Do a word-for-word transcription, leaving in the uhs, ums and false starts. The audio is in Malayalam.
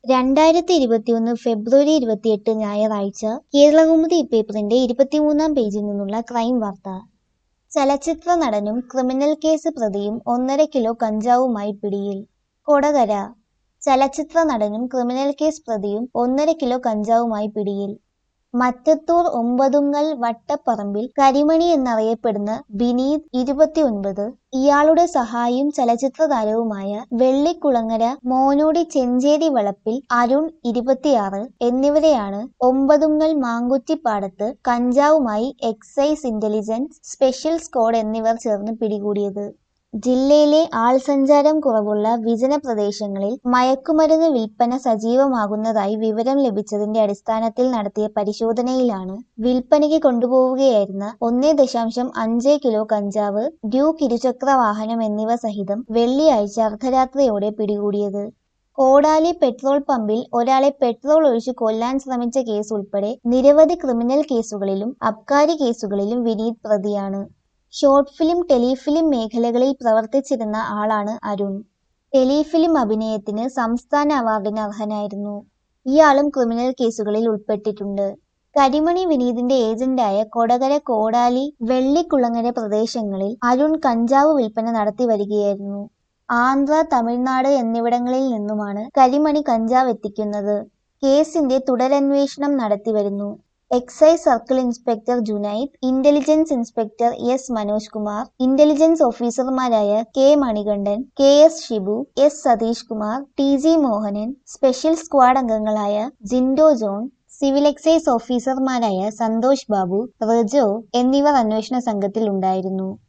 രണ്ടായിരത്തി ഇരുപത്തിയൊന്ന് ഫെബ്രുവരി ഇരുപത്തിയെട്ട് ഞായറാഴ്ച കേരളകൗമുദി പേപ്പറിന്റെ ഇരുപത്തിമൂന്നാം പേജിൽ നിന്നുള്ള ക്രൈം വാർത്ത. ചലച്ചിത്ര നടനും ക്രിമിനൽ കേസ് പ്രതിയും ഒന്നര കിലോ കഞ്ചാവുമായി പിടിയിൽ. കൊടകര. ചലച്ചിത്ര നടനും ക്രിമിനൽ കേസ് പ്രതിയും ഒന്നര കിലോ കഞ്ചാവുമായി പിടിയിൽ. മറ്റത്തൂർ ഒമ്പതുങ്ങൽ വട്ടപ്പറമ്പിൽ കരിമണി എന്നറിയപ്പെടുന്ന ബിനീത് ഇരുപത്തിയൊൻപത്, ഇയാളുടെ സഹായിയും ചലച്ചിത്ര താരവുമായ വെള്ളിക്കുളങ്ങര മോനോടി ചെഞ്ചേരി വളപ്പിൽ അരുൺ ഇരുപത്തിയാറ് എന്നിവരെയാണ് ഒമ്പതുങ്ങൽ മാങ്കുറ്റിപ്പാടത്ത് കഞ്ചാവുമായി എക്സൈസ് ഇന്റലിജൻസ് സ്പെഷ്യൽ സ്ക്വാഡ് എന്നിവർ ചേർന്ന് പിടികൂടിയത്. ജില്ലയിലെ ആൾസഞ്ചാരം കുറവുള്ള വിജന പ്രദേശങ്ങളിൽ മയക്കുമരുന്ന് വിൽപ്പന സജീവമാകുന്നതായി വിവരം ലഭിച്ചതിന്റെ അടിസ്ഥാനത്തിൽ നടത്തിയ പരിശോധനയിലാണ് വിൽപ്പനയ്ക്ക് കൊണ്ടുപോവുകയായിരുന്ന ഒന്നേ ദശാംശം അഞ്ച് കിലോ കഞ്ചാവ്, ഡ്യൂക്ക് ഇരുചക്ര വാഹനം എന്നിവ സഹിതം വെള്ളിയാഴ്ച അർദ്ധരാത്രിയോടെ പിടികൂടിയത്. കോടാലി പെട്രോൾ പമ്പിൽ ഒരാളെ പെട്രോൾ ഒഴിച്ചു കൊല്ലാൻ ശ്രമിച്ച കേസ് ഉൾപ്പെടെ നിരവധി ക്രിമിനൽ കേസുകളിലും അബ്കാരി കേസുകളിലും വിനീത് പ്രതിയാണ്. ഷോർട്ട് ഫിലിം, ടെലിഫിലിം മേഖലകളിൽ പ്രവർത്തിച്ചിരുന്ന ആളാണ് അരുൺ. ടെലിഫിലിം അഭിനയത്തിന് സംസ്ഥാന അവാർഡിന് അർഹനായിരുന്നു. ഇയാളും ക്രിമിനൽ കേസുകളിൽ ഉൾപ്പെട്ടിട്ടുണ്ട്. കരിമണി വിനീതിന്റെ ഏജന്റായ കൊടകര, കോടാലി, വെള്ളിക്കുളങ്ങര പ്രദേശങ്ങളിൽ അരുൺ കഞ്ചാവ് വിൽപ്പന നടത്തി വരികയായിരുന്നു. ആന്ധ്ര, തമിഴ്നാട് എന്നിവിടങ്ങളിൽ നിന്നുമാണ് കരിമണി കഞ്ചാവ് എത്തിക്കുന്നത്. കേസിന്റെ തുടരന്വേഷണം നടത്തിവരുന്നു. Excise circle inspector Junaid, intelligence inspector S Manoj Kumar, intelligence ഓഫീസർമാരായ K Manikandan, K S Shibu, S Satheesh Kumar, T G Mohanan, special squad അംഗങ്ങളായ ജിൻഡോ ജോൺ, സിവിൽ എക്സൈസ് ഓഫീസർമാരായ സന്തോഷ് ബാബു, റജോ എന്നിവർ അന്വേഷണ സംഘത്തിൽ ഉണ്ടായിരുന്നു.